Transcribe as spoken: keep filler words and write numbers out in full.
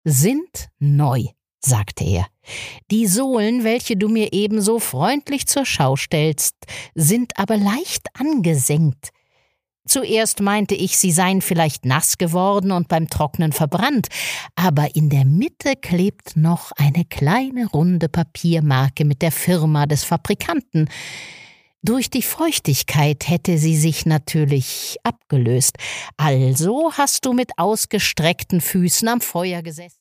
sind neu«, sagte er. »Die Sohlen, welche du mir ebenso freundlich zur Schau stellst, sind aber leicht angesenkt. Zuerst meinte ich, sie seien vielleicht nass geworden und beim Trocknen verbrannt, aber in der Mitte klebt noch eine kleine runde Papiermarke mit der Firma des Fabrikanten. Durch die Feuchtigkeit hätte sie sich natürlich abgelöst. Also hast du mit ausgestreckten Füßen am Feuer gesessen.«